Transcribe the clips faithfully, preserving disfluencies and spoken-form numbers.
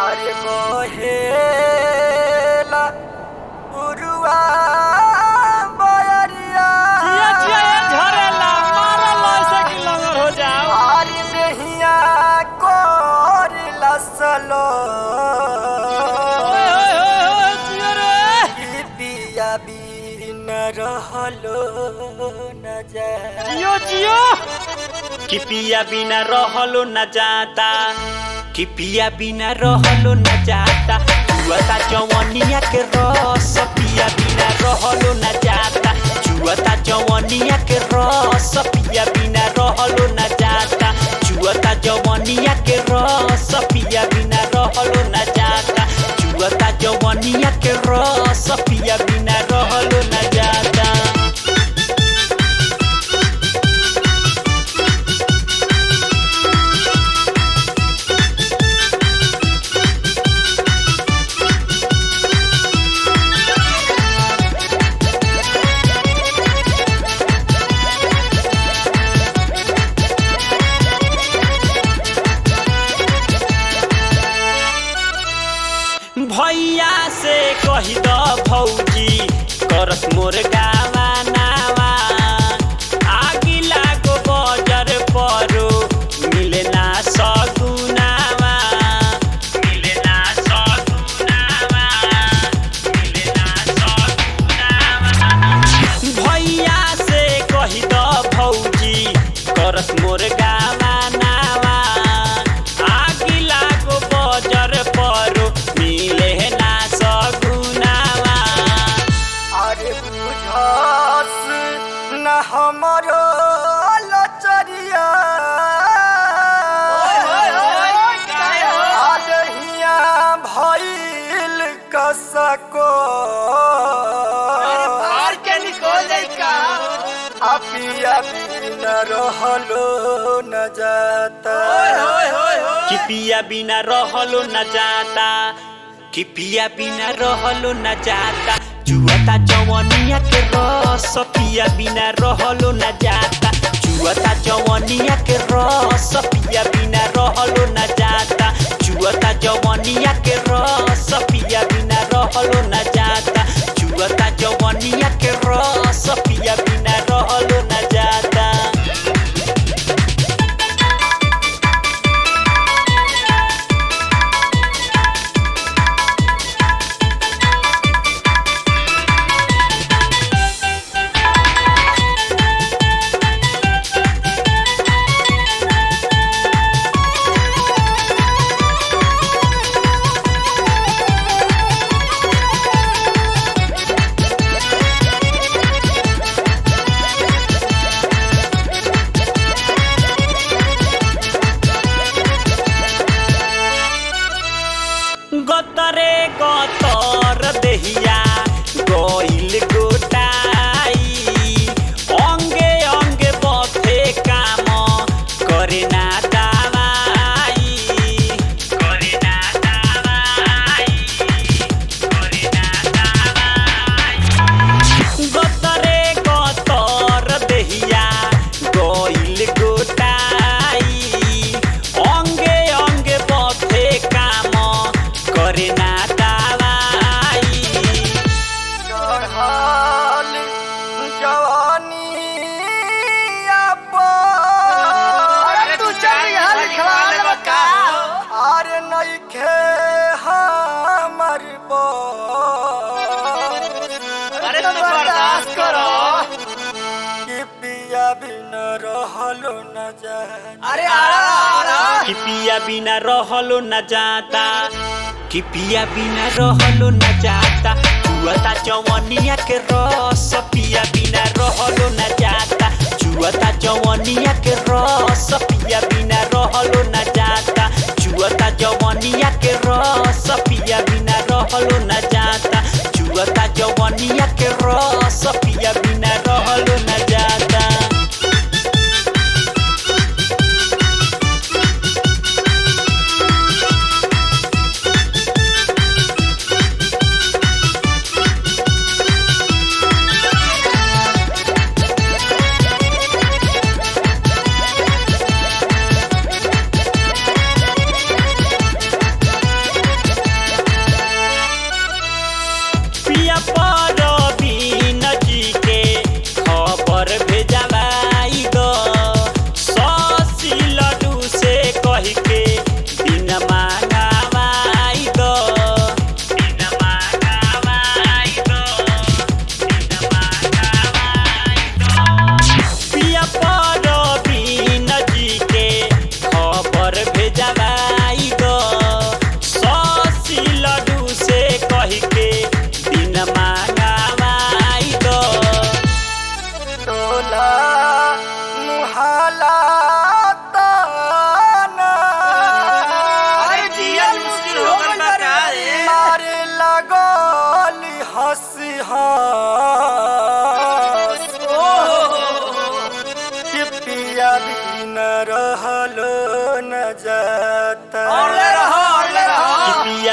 अरे मोहेला उरुआ बयरिया जिया जिया ये झरेला मारल ऐसे कि लंगर हो जाओ। आरी देहिया कोरिला सलो ओए ओए ओए जिया रे कि पिया बिन रहलो न जा जियो जियो कि पिया बिना रहलो न जाता कि पिया बिना रहलो न जाता जुआता जवनिया के रस पिया बिना रहलो न जाता जुआता जवनिया के रस पिया बिना रहलो न जाता जुआता जवनिया के रस पिया बिना रहलो न जाता जुआता जवनिया के रस पिया बिना रहलो न जाता। भैया से कही द भौजी करत मोर गावा नावा आगी लागो बजर परो मिले ना सगुनावा मिले ना सगुनावा मिले ना सगुनावा भैया से कही द भौजी करत मोर गावा नावा आगी लागो बजर परो मिले ना सगुनावा। अरे बुझास न हमरो लचरिया आलहिया भइल कसको अपिया बिन रहलो न जाता कि पिया बिना रहलो न जाता कि पिया बिना रहलो न जाता जुआता जवनिया के रस पिया बिना रहलो न जाता जुआता जवनिया के रस पिया बिना रहलो न जाता जुआता जवनिया के रस पिया बिना रहलो न जाता जुआता जवनिया के रस पिया बिना रहलो न जाता। गतरे गतर देहिया गइल गोटाई अंगे अंगे बथे काम करे ना दवाई करे ना दवाई करे ना दवाई गतरे गतर देहिया गइल गोटाई अंगे अंगे बथे काम करे ना दवाई चढ़ल जवानी अरे नइखे हमर अरे तो बर्दाश्त करो कि पिया बिन रहलो न जाता अरे आरा आरा कि पिया बिना रहलो न जाता कि पिया बिना रहलो न जाता जुआता जवनिया के रस पिया बिना रहलो न जाता जुआता जवनिया के रस पिया बिना रहलो न जाता जुआता जवनिया के रस पिया बिना रहलो न जाता जुआता जवनिया के रस पिया बिना रहलो न जाता।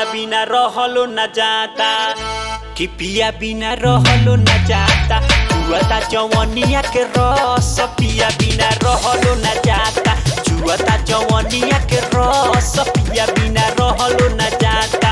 बिना रहलो न जाता कि पिया बिना रहलो न जाता जुआता जवनिया के रस पिया बिना रहलो न जाता जुआता जवनिया के रस पिया बिना रहलो न जाता